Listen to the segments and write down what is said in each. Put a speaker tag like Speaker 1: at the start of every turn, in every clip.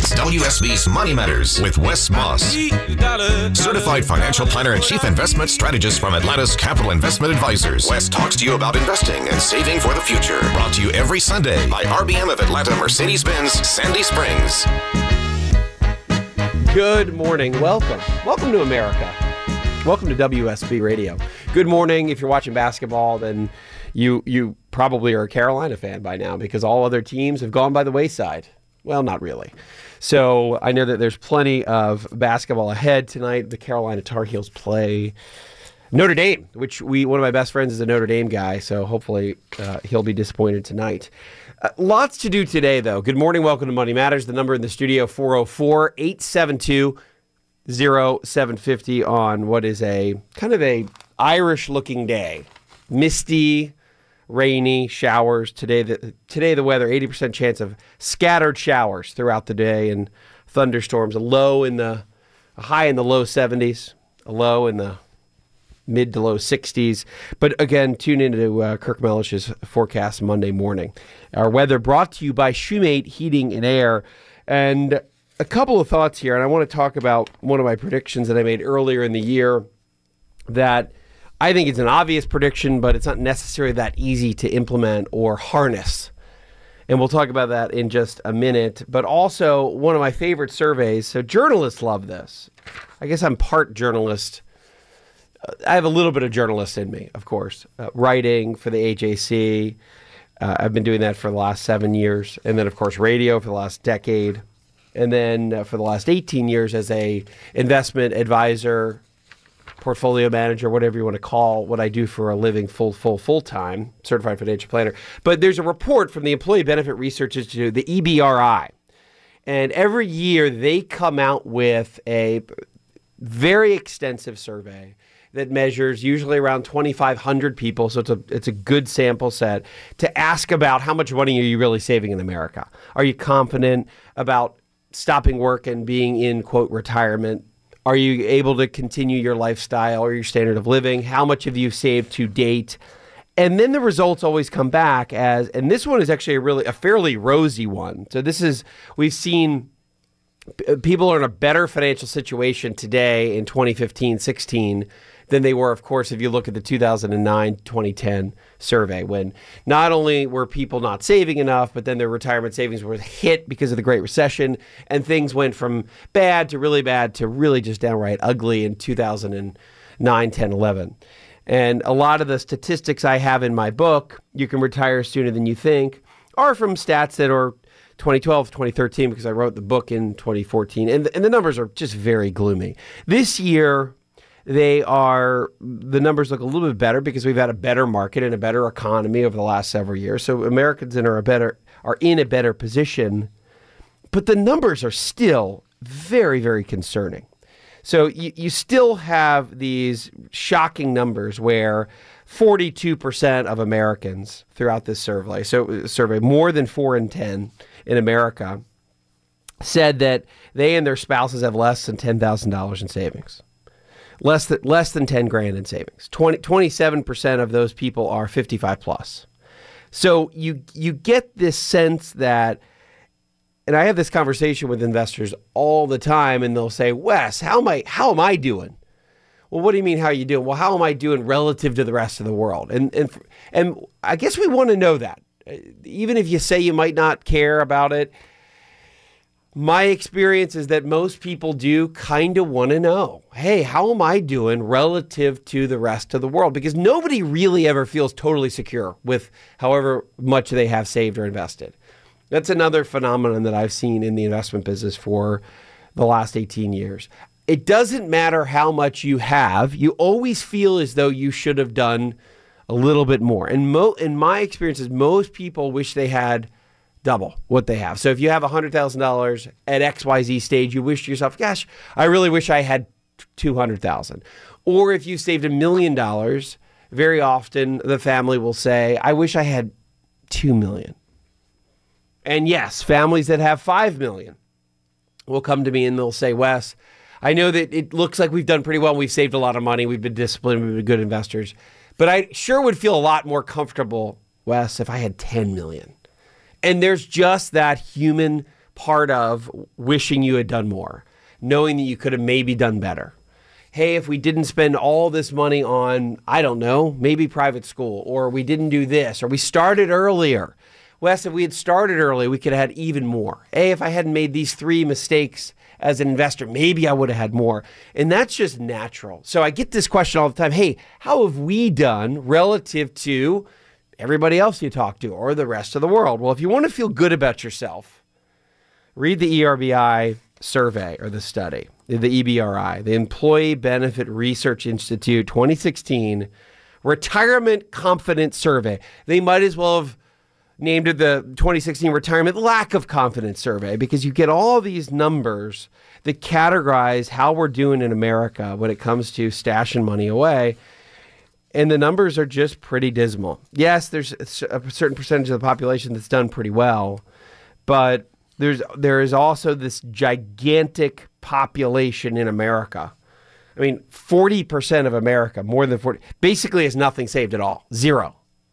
Speaker 1: It's WSB's Money Matters with Wes Moss, certified financial planner and chief investment strategist from Atlanta's Capital Investment Advisors. Wes talks to you about investing and saving for the future. Brought to you every Sunday by RBM of Atlanta Mercedes-Benz Sandy Springs.
Speaker 2: Good morning. Welcome to America. Welcome to WSB Radio. Good morning. If you're watching basketball, then you probably are a Carolina fan by now because all other teams have gone by the wayside. Well, not really. So I know that there's plenty of basketball ahead tonight. The Carolina Tar Heels play Notre Dame, which one of my best friends is a Notre Dame guy, so hopefully he'll be disappointed tonight. Lots to do today, though. Good morning. Welcome to Money Matters. The number in the studio, 404-872-0750 on what is a kind of a Irish-looking day. Misty, rainy, showers. Today the weather, 80% chance of scattered showers throughout the day and thunderstorms. A high in the low 70s, a low in the mid to low 60s. But again, tune into Kirk Mellish's forecast Monday morning. Our weather brought to you by Shoemate Heating and Air. And a couple of thoughts here, and I want to talk about one of my predictions that I made earlier in the year that I think it's an obvious prediction, but it's not necessarily that easy to implement or harness. And we'll talk about that in just a minute. But also, one of my favorite surveys, so journalists love this. I guess I'm part journalist. I have a little bit of journalist in me, of course. Writing for the AJC. I've been doing that for the last 7 years. And then, of course, radio for the last decade. And then for the last 18 years as a investment advisor, portfolio manager, whatever you want to call what I do for a living full-time, certified financial planner. But there's a report from the Employee Benefit Research Institute, the EBRI. And every year they come out with a very extensive survey that measures usually around 2,500 people, so it's a good sample set, to ask about how much money are you really saving in America? Are you confident about stopping work and being in, quote, retirement? Are you able to continue your lifestyle or your standard of living? How much have you saved to date? And then the results always come back as, and this one is actually a fairly rosy one. So we've seen people are in a better financial situation today in 2015-16 than they were, of course, if you look at the 2009-2010 survey, when not only were people not saving enough, but then their retirement savings were hit because of the Great Recession, and things went from bad to really just downright ugly in 2009, 10, 11. And a lot of the statistics I have in my book, You Can Retire Sooner Than You Think, are from stats that are 2012, 2013, because I wrote the book in 2014. And the numbers are just very gloomy. This year, the numbers look a little bit better because we've had a better market and a better economy over the last several years. So Americans are in a better position, but the numbers are still very, very concerning. So you still have these shocking numbers where 42% of Americans throughout this survey, more than 4 in 10 in America, said that they and their spouses have less than $10,000 in savings. Less than 10 grand in savings. 27% of those people are 55 plus. So you get this sense that, and I have this conversation with investors all the time, and they'll say, Wes, how am I doing? Well, what do you mean, how are you doing? Well, how am I doing relative to the rest of the world? And I guess we want to know that. Even if you say you might not care about it, my experience is that most people do kind of want to know, hey, how am I doing relative to the rest of the world? Because nobody really ever feels totally secure with however much they have saved or invested. That's another phenomenon that I've seen in the investment business for the last 18 years. It doesn't matter how much you have. You always feel as though you should have done a little bit more. And in my experiences, most people wish they had double what they have. So if you have $100,000 at XYZ stage, you wish to yourself, gosh, I really wish I had $200,000. Or if you saved $1 million, very often the family will say, I wish I had $2 million. And yes, families that have $5 million will come to me and they'll say, Wes, I know that it looks like we've done pretty well. We've saved a lot of money. We've been disciplined. We've been good investors. But I sure would feel a lot more comfortable, Wes, if I had $10 million. And there's just that human part of wishing you had done more, knowing that you could have maybe done better. Hey, if we didn't spend all this money on, I don't know, maybe private school, or we didn't do this, or we started earlier. Wes, if we had started early, we could have had even more. Hey, if I hadn't made these 3 mistakes as an investor, maybe I would have had more. And that's just natural. So I get this question all the time. Hey, how have we done relative to everybody else you talk to or the rest of the world? Well, if you want to feel good about yourself, read the ERBI survey or the study, the EBRI, the Employee Benefit Research Institute 2016 Retirement Confidence Survey. They might as well have named it the 2016 Retirement Lack of Confidence Survey, because you get all these numbers that categorize how we're doing in America when it comes to stashing money away. And the numbers are just pretty dismal. Yes, there's a certain percentage of the population that's done pretty well, but there is also this gigantic population in America. I mean, 40% of America, more than 40, basically has nothing saved at all, zero.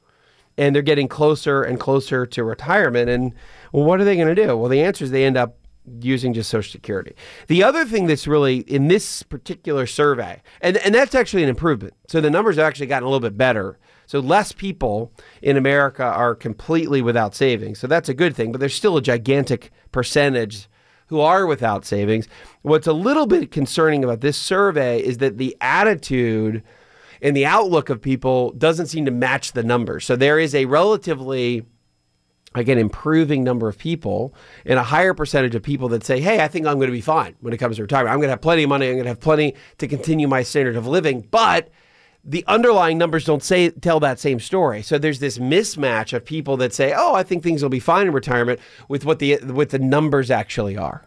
Speaker 2: And they're getting closer and closer to retirement. And well, what are they going to do? Well, the answer is they end up using just Social Security. The other thing that's really in this particular survey, and that's actually an improvement. So the numbers have actually gotten a little bit better. So less people in America are completely without savings. So that's a good thing, but there's still a gigantic percentage who are without savings. What's a little bit concerning about this survey is that the attitude and the outlook of people doesn't seem to match the numbers. So there is a relatively, again, improving number of people and a higher percentage of people that say, hey, I think I'm going to be fine when it comes to retirement. I'm going to have plenty of money. I'm going to have plenty to continue my standard of living. But the underlying numbers don't tell that same story. So there's this mismatch of people that say, oh, I think things will be fine in retirement with what the numbers actually are.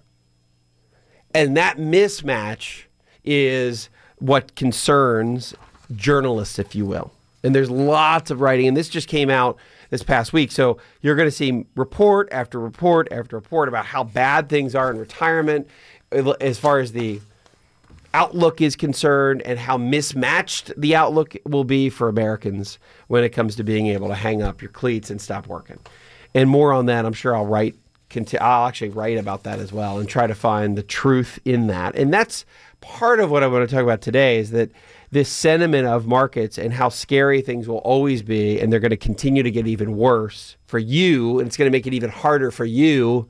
Speaker 2: And that mismatch is what concerns journalists, if you will. And there's lots of writing, and this just came out this past week. So you're going to see report after report after report about how bad things are in retirement as far as the outlook is concerned, and how mismatched the outlook will be for Americans when it comes to being able to hang up your cleats and stop working. And more on that, I'm sure I'll actually write about that as well and try to find the truth in that. And that's part of what I want to talk about today, is that this sentiment of markets and how scary things will always be, and they're going to continue to get even worse for you, and it's going to make it even harder for you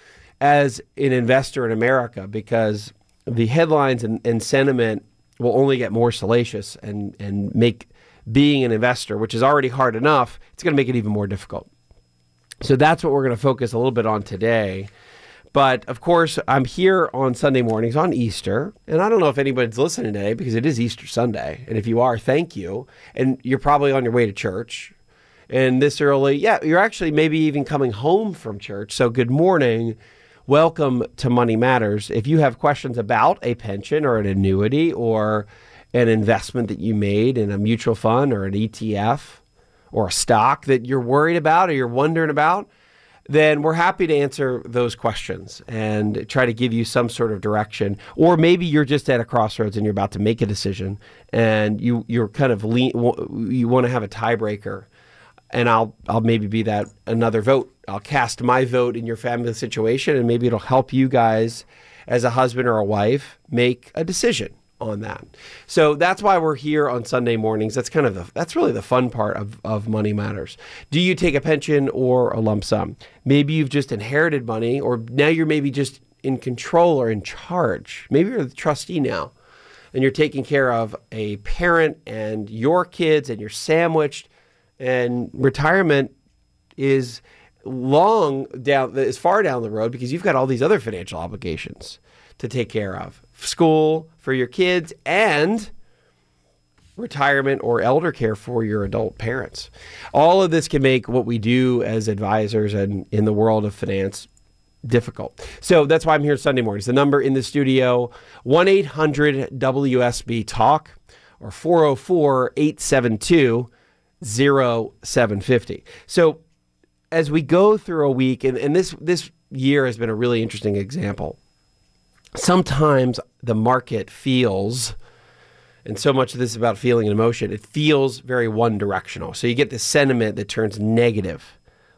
Speaker 2: as an investor in America, because the headlines and sentiment will only get more salacious and make being an investor, which is already hard enough, it's going to make it even more difficult. So that's what we're going to focus a little bit on today. But of course, I'm here on Sunday mornings on Easter, and I don't know if anybody's listening today because it is Easter Sunday. And if you are, thank you. And you're probably on your way to church. And this early, you're actually maybe even coming home from church. So good morning. Welcome to Money Matters. If you have questions about a pension or an annuity or an investment that you made in a mutual fund or an ETF or a stock that you're worried about or you're wondering about, then we're happy to answer those questions and try to give you some sort of direction. Or maybe you're just at a crossroads and you're about to make a decision and you're kind of you want to have a tiebreaker. And I'll maybe be that another vote. I'll cast my vote in your family situation, and maybe it'll help you guys as a husband or a wife make a decision on that. So that's why we're here on Sunday mornings. That's really the fun part of Money Matters. Do you take a pension or a lump sum? Maybe you've just inherited money, or now you're maybe just in control or in charge. Maybe you're the trustee now, and you're taking care of a parent and your kids, and you're sandwiched. And retirement is far down the road because you've got all these other financial obligations to take care of. School for your kids and retirement or elder care for your adult parents. All of this can make what we do as advisors and in the world of finance difficult. So that's why I'm here Sunday mornings. The number in the studio, 1-800-WSB-TALK or 404-872-0750. So as we go through a week, and this year has been a really interesting example. Sometimes the market feels, and so much of this is about feeling and emotion, it feels very one-directional. So you get this sentiment that turns negative.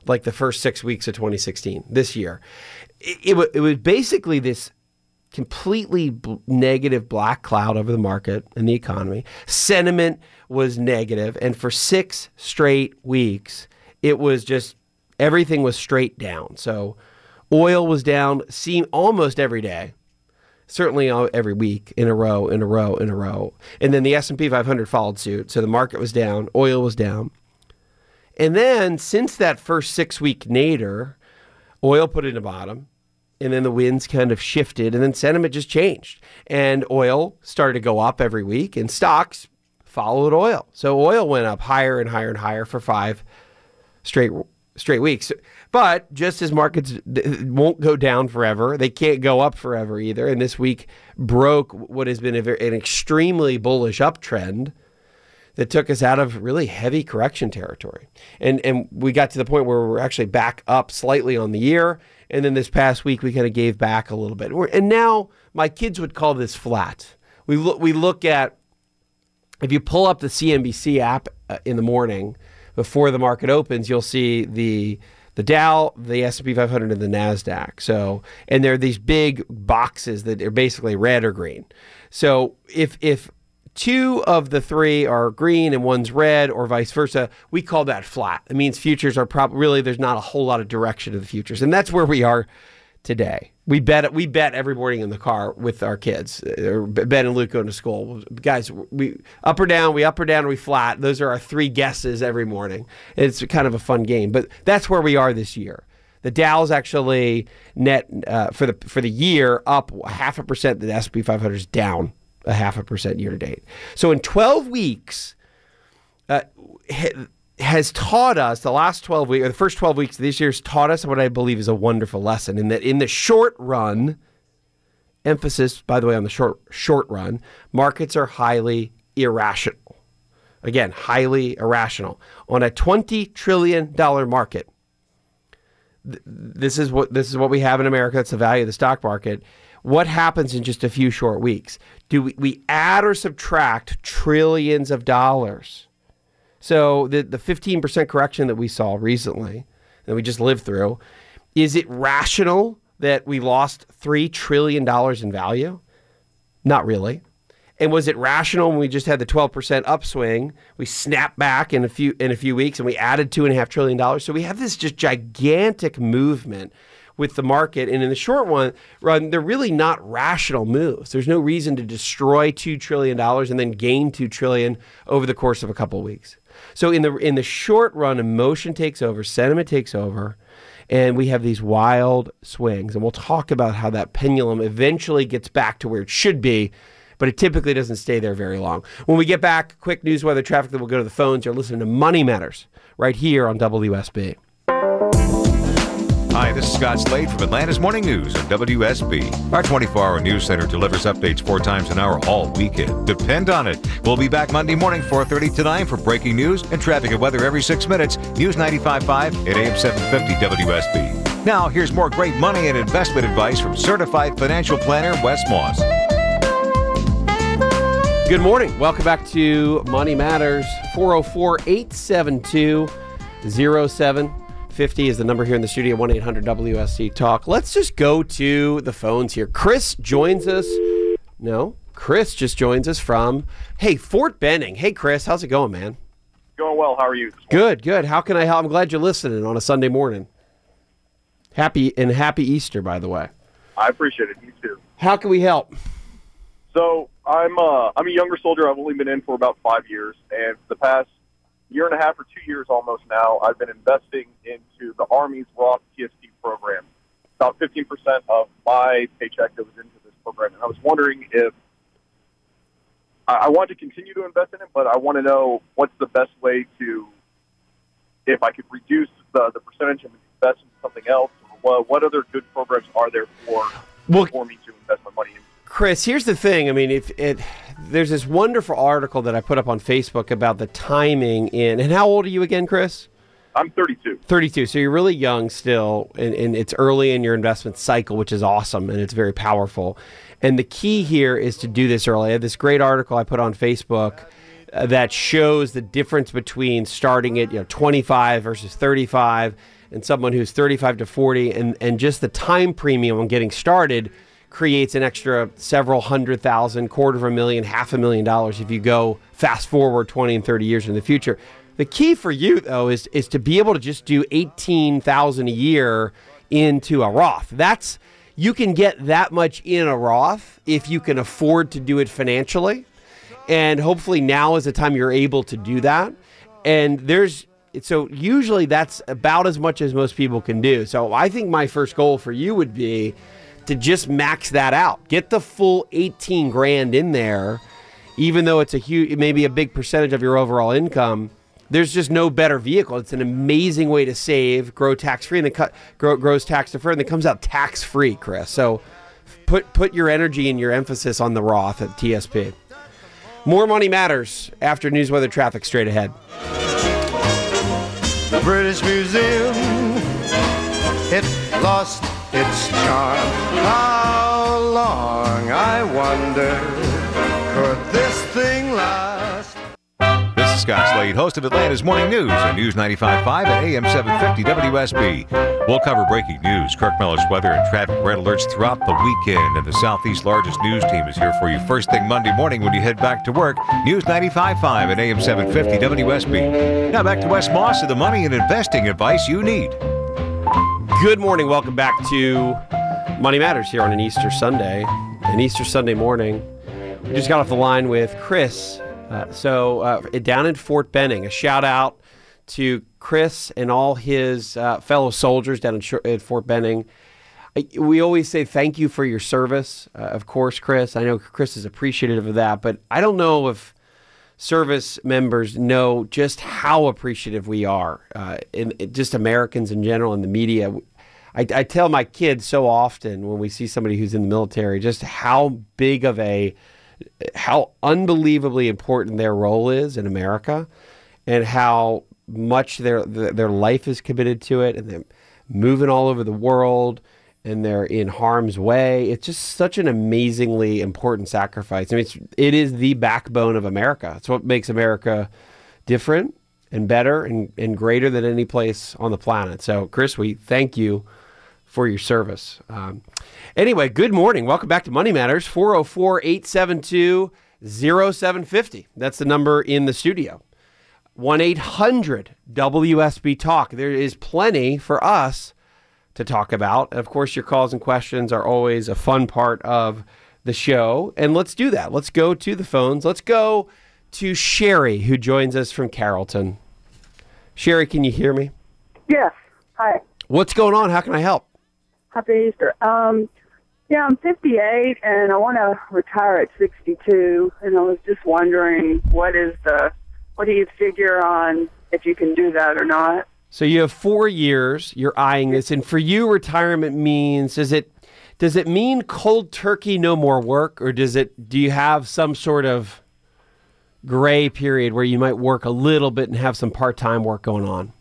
Speaker 2: like the first 6 weeks of 2016, this year. It was basically this completely negative black cloud over the market and the economy. Sentiment was negative, and for 6 straight weeks, it was just everything was straight down. So oil was down, almost every day, certainly every week, in a row. And then the S&P 500 followed suit. So the market was down, oil was down. And then since that first 6-week nadir, oil put in a bottom. And then the winds kind of shifted, and then sentiment just changed. And oil started to go up every week, and stocks followed oil. So oil went up higher and higher and higher for 5 straight weeks. But just as markets won't go down forever, they can't go up forever either. And this week broke what has been an extremely bullish uptrend that took us out of really heavy correction territory. And we got to the point where we're actually back up slightly on the year. And then this past week, we kind of gave back a little bit. And now my kids would call this flat. We look at, if you pull up the CNBC app in the morning before the market opens, you'll see the Dow, the S&P 500, and the NASDAQ. So, and there are these big boxes that are basically red or green. So if 2 of the 3 are green and 1's red, or vice versa, we call that flat. It means futures are really, there's not a whole lot of direction to the futures. And that's where we are today. We bet every morning in the car with our kids. Ben and Luke going to school. Guys, we up or down, or we flat. Those are our 3 guesses every morning. It's kind of a fun game. But that's where we are this year. The Dow's actually net for the year up 0.5%. The S&P 500 is down 0.5% year to date. So in 12 weeks, has taught us, the last 12 weeks, or the first 12 weeks of this year has taught us what I believe is a wonderful lesson, in that in the short run, emphasis, by the way, on the short run, markets are highly irrational. Again, highly irrational. On a $20 trillion market, this is what we have in America. That's the value of the stock market. What happens in just a few short weeks? Do we add or subtract trillions of dollars? So the 15% correction that we saw recently, that we just lived through, is it rational that we lost $3 trillion in value? Not really. And was it rational when we just had the 12% upswing? We snapped back in a few weeks and we added $2.5 trillion. So we have this just gigantic movement with the market. And in the short run, they're really not rational moves. There's no reason to destroy $2 trillion and then gain $2 trillion over the course of a couple of weeks. So in the short run, emotion takes over, sentiment takes over, and we have these wild swings. And we'll talk about how that pendulum eventually gets back to where it should be, but it typically doesn't stay there very long. When we get back, quick news, weather, traffic, then we'll go to the phones. You're listening to Money Matters right here on WSB.
Speaker 3: Hi, this is Scott Slade from Atlanta's Morning News on WSB. Our 24-hour news center delivers updates 4 times an hour all weekend. Depend on it. We'll be back Monday morning, 4:30 to 9 for breaking news and traffic and weather every 6 minutes. News 95.5 at AM 750 WSB. Now, here's more great money and investment advice from certified financial planner Wes Moss.
Speaker 2: Good morning. Welcome back to Money Matters. 404-872-0750 is the number here in the studio, 1-800-WSC-TALK. Let's just go to the phones here. Chris joins us. No, Chris just joins us from, Fort Benning. Hey, Chris, how's it going, man?
Speaker 4: Going well. How are you?
Speaker 2: Good. How can I help? I'm glad you're listening on a Sunday morning. Happy Easter, by the way.
Speaker 4: I appreciate it. You too.
Speaker 2: How can we help?
Speaker 4: So I'm a younger soldier. I've only been in for about 5 years, and for the past year and a half or 2 years almost now, I've been investing into the Army's Roth TSP program. About 15% of my paycheck that was into this program. And I was wondering if I want to continue to invest in it, but I want to know what's the best way to, if I could reduce the percentage and invest in something else, or what other good programs are there for me to invest my money in?
Speaker 2: Chris, here's the thing. I mean, there's this wonderful article that I put up on Facebook about the timing in, and how old are you again, Chris?
Speaker 4: I'm 32.
Speaker 2: 32, so you're really young still, and it's early in your investment cycle, which is awesome, and it's very powerful. And the key here is to do this early. I have this great article I put on Facebook that shows the difference between starting at 25 versus 35, and someone who's 35 to 40, and just the time premium on getting started creates an extra several $100,000, $250,000, $500,000 if you go fast forward 20 and 30 years in the future. The key for you, though, is to be able to just do $18,000 a year into a Roth. You can get that much in a Roth if you can afford to do it financially. And hopefully now is the time you're able to do that. And so usually that's about as much as most people can do. So I think my first goal for you would be to just max that out. Get the full 18 grand in there, even though it's maybe a big percentage of your overall income. There's just no better vehicle. It's an amazing way to save, grow tax-free, and then grows tax-deferred, and then comes out tax-free, Chris. So put your energy and your emphasis on the Roth at TSP. More Money Matters after news, weather, traffic straight ahead.
Speaker 5: The British Museum, it lost its charm. How long, I wonder, could this thing last?
Speaker 3: This is Scott Slade, host of Atlanta's Morning News on News 95.5 at AM 750 WSB. We'll cover breaking news, Kirk Miller's weather, and traffic red alerts throughout the weekend. And the Southeast's largest news team is here for you first thing Monday morning when you head back to work. News 95.5 at AM 750 WSB. Now back to Wes Moss with the money and investing advice you need.
Speaker 2: Good morning. Welcome back to Money Matters here on an Easter Sunday morning. We just got off the line with Chris. Down in Fort Benning, a shout out to Chris and all his fellow soldiers down in Fort Benning. We always say thank you for your service. Of course, Chris, I know Chris is appreciative of that, but I don't know if service members know just how appreciative we are, just Americans in general and the media. I tell my kids so often when we see somebody who's in the military just how unbelievably important their role is in America and how much their life is committed to it, and they're moving all over the world and they're in harm's way. It's just such an amazingly important sacrifice. I mean, it is the backbone of America. It's what makes America different and better and greater than any place on the planet. So, Chris, we thank you for your service. Anyway, good morning. Welcome back to Money Matters, 404-872-0750. That's the number in the studio. 1-800-WSB-TALK. There is plenty for us to talk about. Of course, your calls and questions are always a fun part of the show. And let's do that. Let's go to the phones. Let's go to Sherry, who joins us from Carrollton. Sherry, can you hear me?
Speaker 6: Yes. Hi.
Speaker 2: What's going on? How can I help?
Speaker 6: Happy Easter. Yeah, I'm 58, and I want to retire at 62, and I was just wondering what do you figure on if you can do that or not?
Speaker 2: So you have 4 years, you're eyeing this, and for you, retirement means, does it mean cold turkey, no more work, or do you have some sort of gray period where you might work a little bit and have some part-time work going on?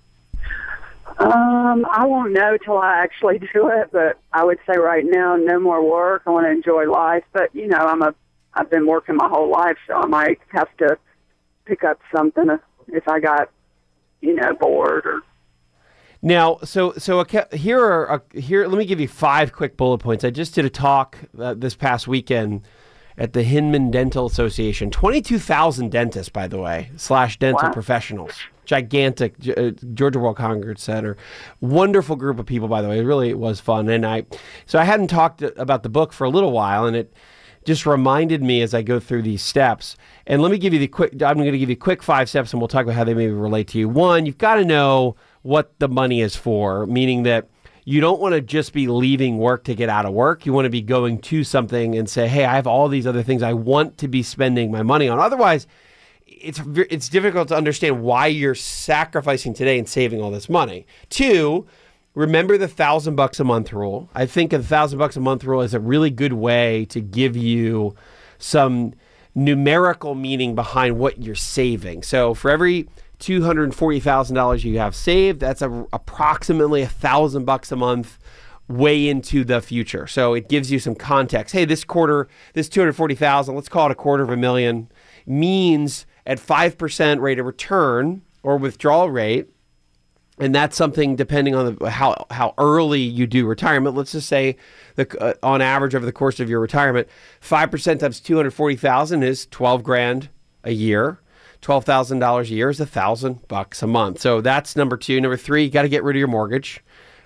Speaker 6: I won't know till I actually do it, but I would say right now, no more work. I want to enjoy life, but I've been working my whole life, so I might have to pick up something if I got, bored or.
Speaker 2: Now, here. Let me give you 5 quick bullet points. I just did a talk this past weekend at the Hinman Dental Association. 22,000 dentists, by the way, / dental professionals. Gigantic Georgia World Congress Center. Wonderful group of people, by the way. It really was fun. And I hadn't talked about the book for a little while, and it just reminded me as I go through these steps. And let me give you I'm going to give you quick 5 steps, and we'll talk about how they maybe relate to you. 1, you've got to know what the money is for, meaning that you don't want to just be leaving work to get out of work. You want to be going to something and say, hey, I have all these other things I want to be spending my money on. Otherwise, it's difficult to understand why you're sacrificing today and saving all this money. 2, remember the $1,000 a month rule. I think the $1,000 a month rule is a really good way to give you some numerical meaning behind what you're saving. So for every $240,000 you have saved, that's approximately $1,000 a month way into the future. So it gives you some context. Hey, this quarter, this $240,000, let's call it $250,000, means at 5% rate of return or withdrawal rate, And that's something depending on how early you do retirement. Let's just say on average over the course of your retirement, 5% times 240,000 is 12 grand a year. $12,000 a year is $1,000 a month. So that's number two. Number three, you got to get rid of your mortgage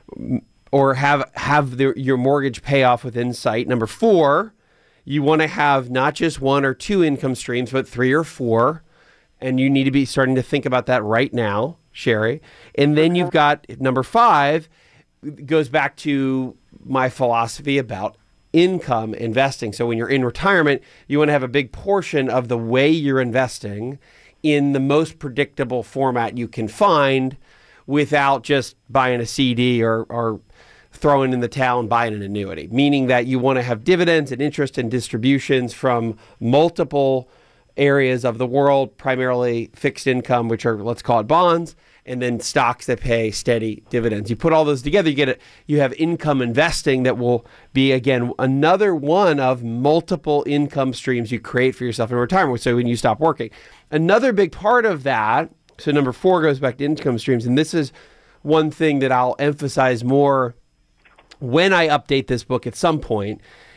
Speaker 2: or have your mortgage pay off with Insight. Number four, you want to have not just one or two income streams, but three or four. And you need to be starting to think about that right now, Sherry. And then you've got number five, goes back to my philosophy about income investing. So when you're in retirement, you want to have a big portion of the way you're investing in the most predictable format you can find without just buying a CD or throwing in the towel and buying an annuity, meaning that you want to have dividends and interest and distributions from multiple areas of the world, primarily fixed income, which are, let's call it bonds, and then stocks that pay steady dividends. You put all those together, you have income investing that will be, again, another one of multiple income streams you create for yourself in retirement. So when you stop working, another big part of that, so number four goes back to income streams. And this is one thing that I'll emphasize more when I update this book at some point.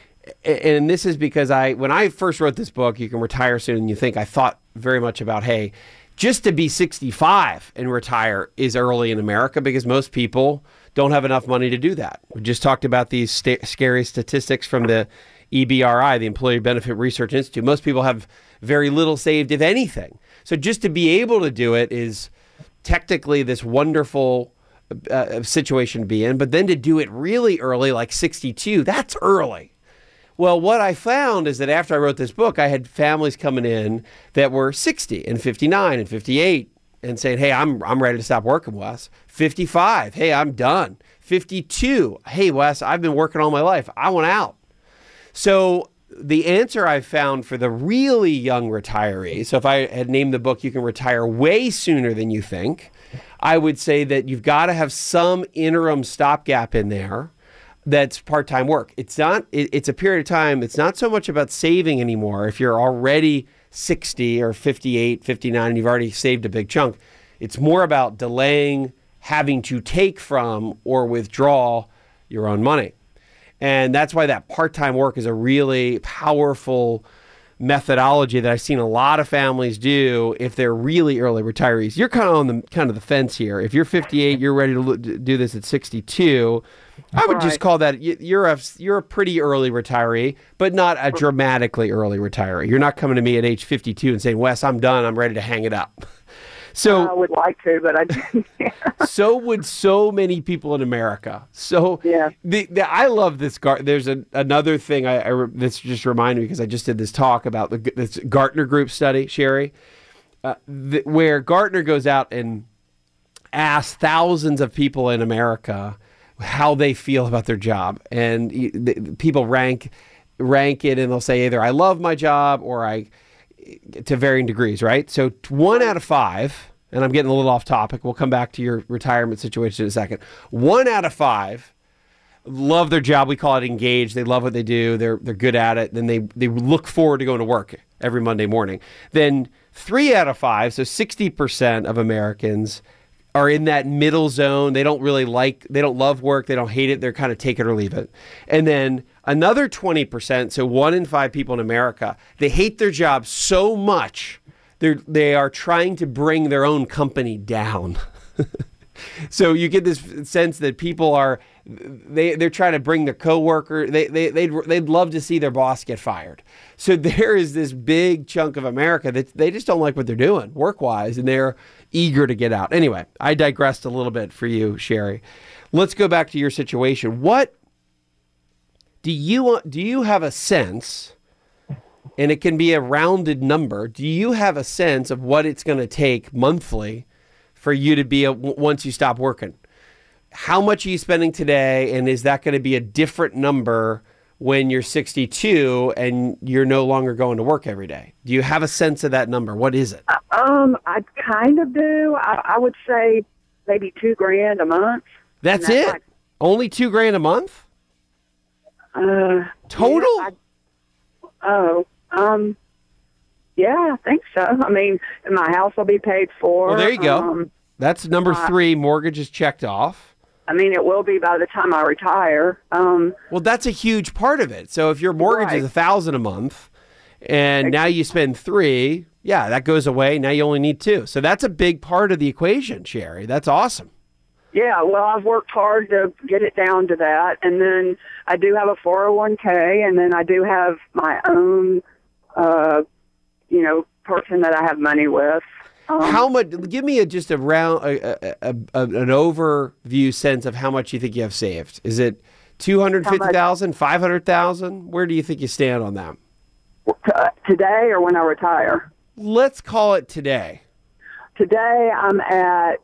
Speaker 2: And this is because when I first wrote this book, You Can Retire Soon and You Think, I thought very much about, hey, just to be 65 and retire is early in America because most people don't have enough money to do that. We just talked about these scary statistics from the EBRI, the Employee Benefit Research Institute. Most people have very little saved, if anything. So just to be able to do it is technically this wonderful situation to be in. But then to do it really early, like 62, that's early. Well, what I found is that after I wrote this book, I had families coming in that were 60 and 59 and 58 and saying, hey, I'm ready to stop working, Wes. 55, hey, I'm done. 52, hey, Wes, I've been working all my life. I want out. So the answer I found for the really young retiree, so if I had named the book You Can Retire Way Sooner Than You Think, I would say that you've got to have some interim stopgap in there that's part-time work. It's a period of time. It's not so much about saving anymore. If you're already 60 or 58, 59, and you've already saved a big chunk, it's more about delaying having to take from or withdraw your own money. And that's why that part-time work is a really powerful methodology that I've seen a lot of families do if they're really early retirees. You're kind of on the fence here. If you're 58, you're ready to do this at 62. I would just call that you're a pretty early retiree, but not a dramatically early retiree. You're not coming to me at age 52 and saying, Wes, I'm done. I'm ready to hang it up. So
Speaker 6: I would like to, but I
Speaker 2: so would so many people in America. So yeah. I love this. There's another thing that's just reminded me because I just did this talk about this Gartner Group study, Sherry, where Gartner goes out and asks thousands of people in America how they feel about their job. And people rank it and they'll say either I love my job or to varying degrees, right? So 1 out of 5, and I'm getting a little off topic. We'll come back to your retirement situation in a second. 1 out of 5 love their job. We call it engaged. They love what they do. They're good at it. Then they look forward to going to work every Monday morning. Then 3 out of 5, so 60% of Americans are in that middle zone. They don't love work. They don't hate it. They're kind of take it or leave it. And then another 20%, so 1 in 5 people in America, they hate their job so much, they are trying to bring their own company down. So you get this sense that people they're trying to bring their coworker. They'd love to see their boss get fired. So there is this big chunk of America that they just don't like what they're doing work-wise, and they're eager to get out. Anyway, I digressed a little bit for you, Sherry. Let's go back to your situation. What do you have a sense, and it can be a rounded number, do you have a sense of what it's going to take monthly for you to be once you stop working? How much are you spending today, and is that going to be a different number when you're 62 and you're no longer going to work every day? Do you have a sense of that number? What is it?
Speaker 6: I kind of do. I would say maybe $2,000 a month.
Speaker 2: That's it? Only $2,000 a month? Total?
Speaker 6: Yeah, I think so. I mean, my house will be paid for.
Speaker 2: Well, there you go. That's number 3. Mortgage is checked off.
Speaker 6: I mean, it will be by the time I retire.
Speaker 2: Well, that's a huge part of it. So if your mortgage is $1,000 a month, and now you spend $3, yeah, that goes away. Now you only need $2. So that's a big part of the equation, Sherry. That's awesome.
Speaker 6: Yeah, well, I've worked hard to get it down to that. And then I do have a 401k, and then I do have my own, person that I have money with.
Speaker 2: How much? Give me just a round, an overview sense of how much you think you have saved. Is it 250,000, 500,000? Where do you think you stand on that?
Speaker 6: Today or when I retire?
Speaker 2: Let's call it today.
Speaker 6: Today I'm at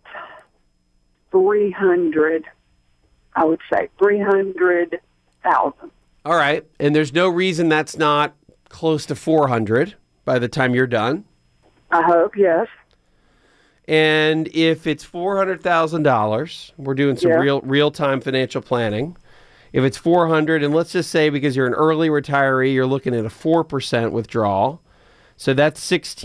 Speaker 6: 300. I would say 300,000.
Speaker 2: All right, and there's no reason that's not close to 400 by the time you're done.
Speaker 6: I hope, yes.
Speaker 2: And if it's $400,000, we're doing some real-time financial planning. If it's 400, and let's just say because you're an early retiree, you're looking at a 4% withdrawal. So that's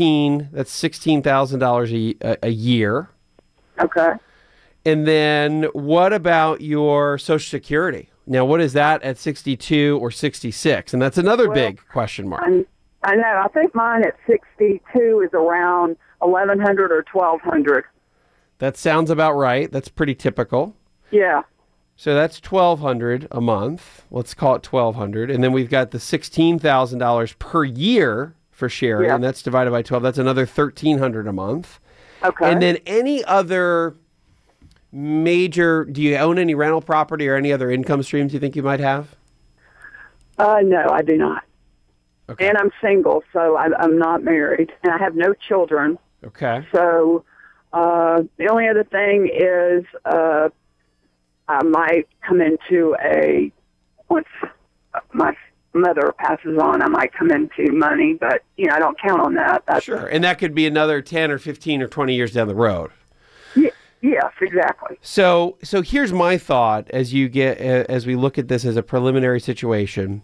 Speaker 2: $16,000 a year.
Speaker 6: Okay.
Speaker 2: And then what about your Social Security? Now, what is that at 62 or 66? And that's another big question mark.
Speaker 6: I know. I think mine at 62 is around 1,100 or 1,200.
Speaker 2: That sounds about right. That's pretty typical.
Speaker 6: Yeah.
Speaker 2: So that's $1,200 a month. Let's call it $1,200. And then we've got the $16,000 per year for Sherry, and that's divided by 12. That's another $1,300 a month.
Speaker 6: Okay.
Speaker 2: And then any other major, do you own any rental property or any other income streams you think you might have?
Speaker 6: No, I do not.
Speaker 2: Okay.
Speaker 6: And I'm single, so I'm not married, and I have no children.
Speaker 2: Okay.
Speaker 6: So the only other thing is I might come into once my mother passes on, I might come into money, but, I don't count on that.
Speaker 2: Sure, and that could be another 10 or 15 or 20 years down the road.
Speaker 6: Yes, exactly.
Speaker 2: So here's my thought as we look at this as a preliminary situation.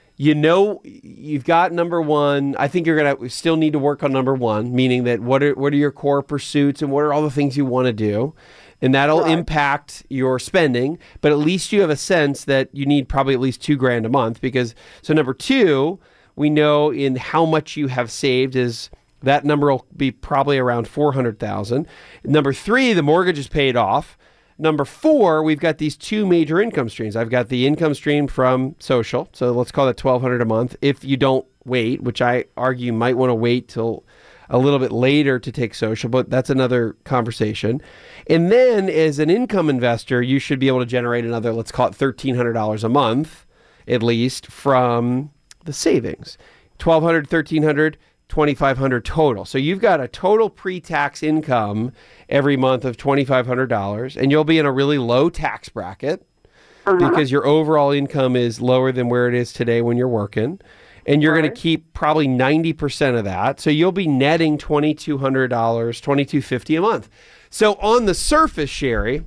Speaker 2: You've got number one. I think you're going to still need to work on number one, meaning that what are your core pursuits and what are all the things you want to do? And that'll impact your spending, but at least you have a sense that you need probably at least $2,000 a month so number two, we know in how much you have saved is that number will be probably around 400,000. Number three, the mortgage is paid off. Number four, we've got these two major income streams. I've got the income stream from social. So let's call it $1,200 a month. If you don't wait, which I argue you might want to wait till a little bit later to take social, but that's another conversation. And then as an income investor, you should be able to generate another, let's call it $1,300 a month, at least from the savings. $1,200, $1,300, $2,500 total. So you've got a total pre-tax income every month of $2,500, and you'll be in a really low tax bracket because your overall income is lower than where it is today when you're working. And you're going to keep probably 90% of that. So you'll be netting $2,200, $2,250 a month. So on the surface, Sherry,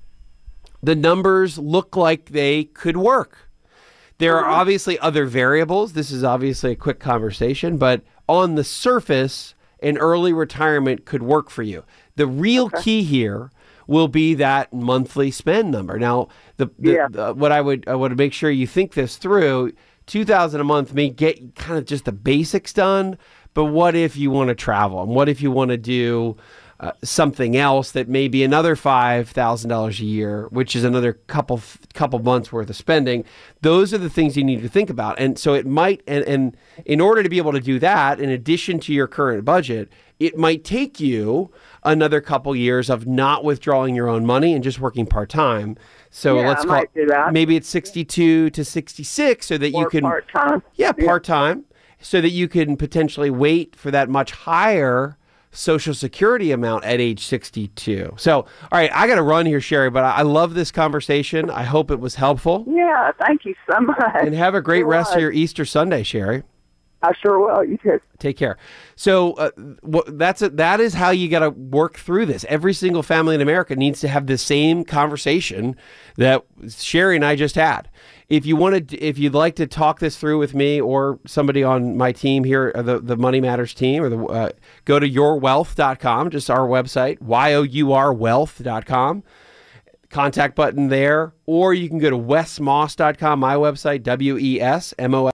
Speaker 2: the numbers look like they could work. There are obviously other variables. This is obviously a quick conversation, but on the surface, an early retirement could work for you. The real key here will be that monthly spend number. Now, what I would make sure you think this through. $2,000 a month may get kind of just the basics done, but what if you want to travel? And what if you want to do something else that may be another $5,000 a year, which is another couple months worth of spending? Those are the things you need to think about. And so it might, and in order to be able to do that, in addition to your current budget, it might take you another couple years of not withdrawing your own money and just working part-time. So let's call it, maybe it's 62 to 66 so that you can
Speaker 6: part-time.
Speaker 2: Part-time, so that you can potentially wait for that much higher Social Security amount at age 62. So, all right, I got to run here, Sherry, but I love this conversation. I hope it was helpful.
Speaker 6: Yeah, thank you so much.
Speaker 2: And have a great rest of your Easter Sunday, Sherry.
Speaker 6: I sure will. You too.
Speaker 2: Take care. So that is how you got to work through this. Every single family in America needs to have the same conversation that Sherry and I just had. If you'd like to talk this through with me or somebody on my team here, the Money Matters team, or go to yourwealth.com, just our website, yourwealth.com. Contact button there, or you can go to wesmoss.com, my website, WESMOS.